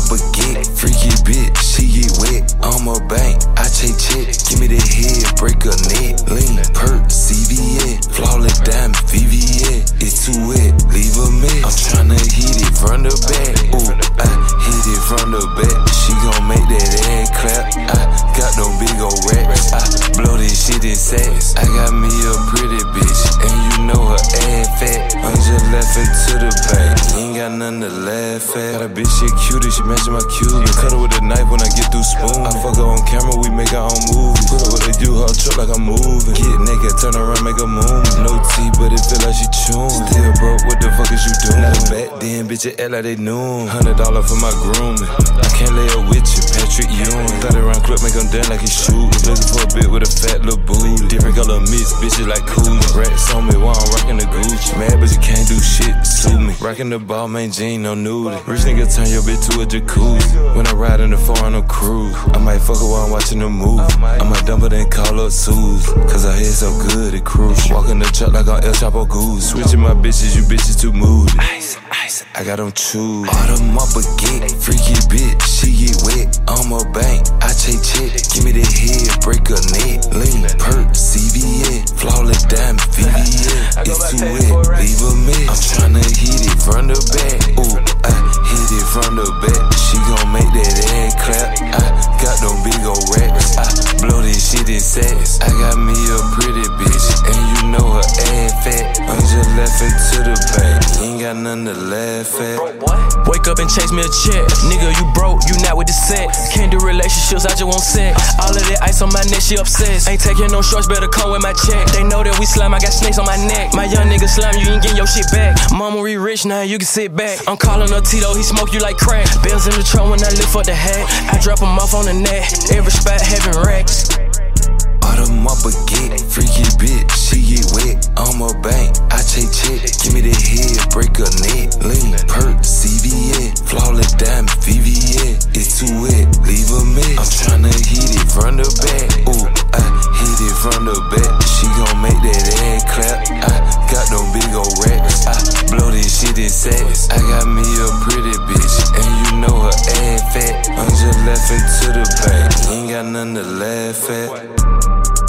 baguette, freaky bitch, she get wet. I'm a bank, I take check, give me the head, break a neck. Lean, perk, CVN, flawless diamond, VVN. It's too wet, leave a mess. I'm tryna hit it from the back. Ooh, I hit it from the back. She gon' make that ass clap. I got no big old racks. I blow this shit in sacks. I got me a pretty bitch, and you know her ass fat. I'm just laughing to the back. You ain't got nothing to laugh at. Got a bitch, she cutie, she matching my Cuban. Cut her with a knife when I get through spoon. I fuck her on camera, we make our own movies. Put her what they do, her truck like I'm moving. Get naked, turn around, make a move. No tea, but it feel like she chewing. Still broke, what the fuck is you doing? Not a back then, bitch, it act like they knew him. $100 for my grooming. I can't lay up with you, Patrick Ewing. 30 round clip, make him dance like he shootin'. Looking for a bit with a fat little booty. Different color mix, bitches like cool. Rats on me while I'm rockin' the Gucci. Mad, but you can't do shit, sue me. Rockin' the ball, main jean, no nudie. Rich nigga turn your bitch to a jacuzzi. When I ride in the foreign, no cruise. I might fuck her while I'm watching the movie. I might dump it and call up Suze. Cause her head so good, it cruise. Walkin' the truck like on El Chapo Goose. Switching my bitches, you bitches too moody. Ice, ice, I got them choose. Autumn up baguette, freaky bitch, she get wet. I'm a bank, I take check, give me the head, break a neck. Lean, perk, CVN, flawless diamond, VVN. It's too wet, leave a mess. I'm tryna hit it from the back. Ooh, I hit it from the back. She gon' make that ass clap. I got them big old racks. I blow this shit in sacks. I got me a pretty bitch, and you know her ass fat. I'm just laughing to the back. You ain't got nothing to laugh at. Wake up and chase me a check. Nigga, you broke, you not with the set. Can't do relationships, I just want sex. All of that ice on my neck, she obsessed. Ain't taking no shorts, better come with my check. They know that we slime, I got snakes on my neck. My young nigga slime, you ain't getting your shit back. Mama, we rich now, you can sit back. I'm calling her Tito, he smoke you like crack. Bells in the trunk when I lift up the hat. I drop him off on the net. Every spot having racks. Autumn up baguette, freaky bitch, she get wet. I'm a bank, I take check, give me the head, break a neck. Lean, perk, CVN, flawless diamond, VVN. It's too wet, leave a mess. I'm tryna hit it from the back. Ooh, I hit it from the back. She gon' make that ass clap. I got them big old racks. I blow this shit in sacks. I got me a pretty bitch, and you know her ass fat. I'm just laughing to the back. You ain't got nothing to laugh at.